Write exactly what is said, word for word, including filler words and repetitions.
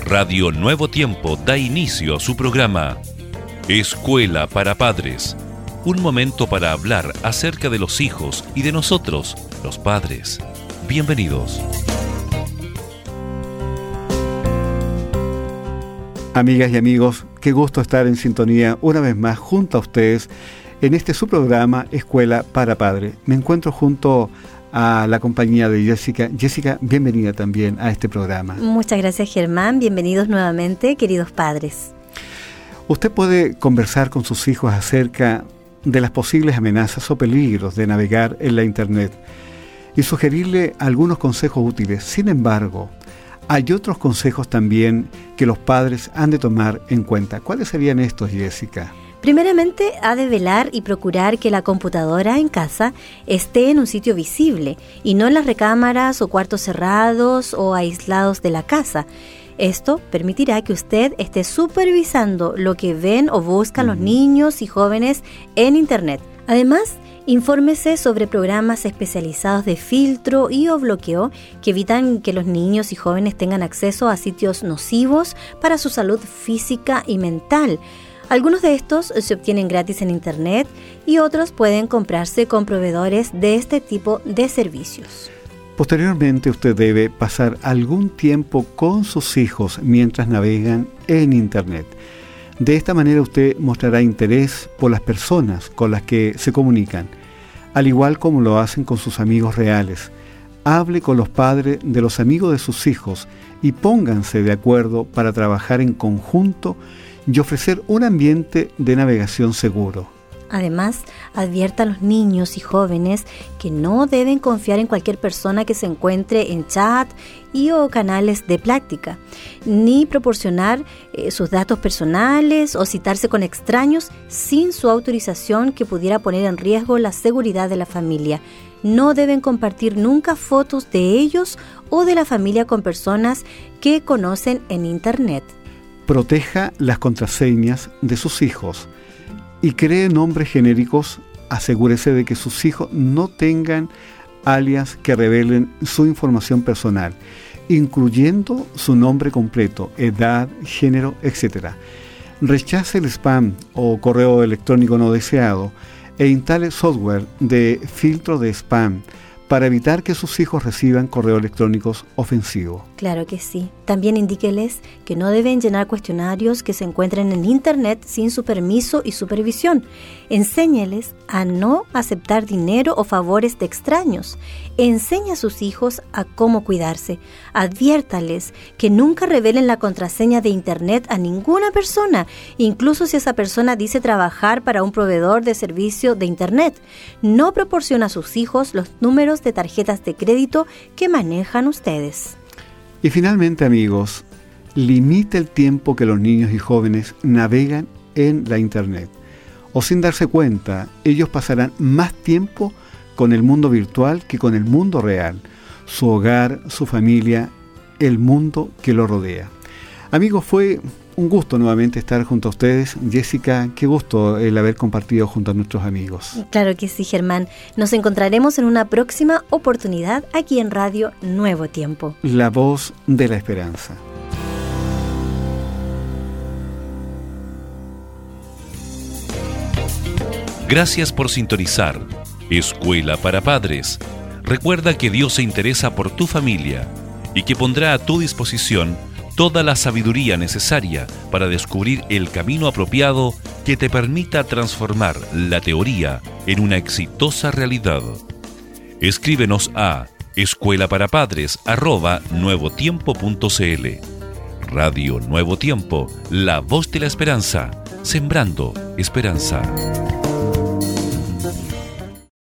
Radio Nuevo Tiempo da inicio a su programa Escuela para Padres. Un momento para hablar acerca de los hijos y de nosotros, los padres. Bienvenidos. Amigas y amigos, qué gusto estar en sintonía una vez más junto a ustedes en este su programa Escuela para Padres. Me encuentro junto a la compañía de Jessica. Jessica, bienvenida también a este programa. Muchas gracias, Germán. Bienvenidos nuevamente, queridos padres. Usted puede conversar con sus hijos acerca de las posibles amenazas o peligros de navegar en la Internet y sugerirle algunos consejos útiles. Sin embargo, hay otros consejos también que los padres han de tomar en cuenta. ¿Cuáles serían estos, Jessica? Primeramente, ha de velar y procurar que la computadora en casa esté en un sitio visible y no en las recámaras o cuartos cerrados o aislados de la casa. Esto permitirá que usted esté supervisando lo que ven o buscan los niños y jóvenes en Internet. Además, infórmese sobre programas especializados de filtro y o bloqueo que evitan que los niños y jóvenes tengan acceso a sitios nocivos para su salud física y mental. Algunos de estos se obtienen gratis en Internet y otros pueden comprarse con proveedores de este tipo de servicios. Posteriormente, usted debe pasar algún tiempo con sus hijos mientras navegan en Internet. De esta manera usted mostrará interés por las personas con las que se comunican, al igual como lo hacen con sus amigos reales. Hable con los padres de los amigos de sus hijos y pónganse de acuerdo para trabajar en conjunto y ofrecer un ambiente de navegación seguro. Además, advierta a los niños y jóvenes que no deben confiar en cualquier persona que se encuentre en chat y o canales de práctica, ni proporcionar eh, sus datos personales o citarse con extraños sin su autorización que pudiera poner en riesgo la seguridad de la familia. No deben compartir nunca fotos de ellos o de la familia con personas que conocen en Internet. Proteja las contraseñas de sus hijos y cree nombres genéricos. Asegúrese de que sus hijos no tengan alias que revelen su información personal, incluyendo su nombre completo, edad, género, etcétera. Rechace el spam o correo electrónico no deseado e instale software de filtro de spam para evitar que sus hijos reciban correos electrónicos ofensivos. Claro que sí. También indíqueles que no deben llenar cuestionarios que se encuentren en Internet sin su permiso y supervisión. Enséñeles a no aceptar dinero o favores de extraños. Enseña a sus hijos a cómo cuidarse. Adviértales que nunca revelen la contraseña de Internet a ninguna persona, incluso si esa persona dice trabajar para un proveedor de servicio de Internet. No proporciona a sus hijos los números de tarjetas de crédito que manejan ustedes. Y finalmente, amigos, limite el tiempo que los niños y jóvenes navegan en la Internet. O sin darse cuenta, ellos pasarán más tiempo con el mundo virtual que con el mundo real, su hogar, su familia, el mundo que lo rodea. Amigos, fue un gusto nuevamente estar junto a ustedes. Jessica, qué gusto el haber compartido junto a nuestros amigos. Claro que sí, Germán. Nos encontraremos en una próxima oportunidad aquí en Radio Nuevo Tiempo. La voz de la esperanza. Gracias por sintonizar Escuela para Padres. Recuerda que Dios se interesa por tu familia y que pondrá a tu disposición toda la sabiduría necesaria para descubrir el camino apropiado que te permita transformar la teoría en una exitosa realidad. Escríbenos a escuelaparapadres arroba nuevotiempo punto cl. Radio Nuevo Tiempo, la voz de la esperanza, sembrando esperanza.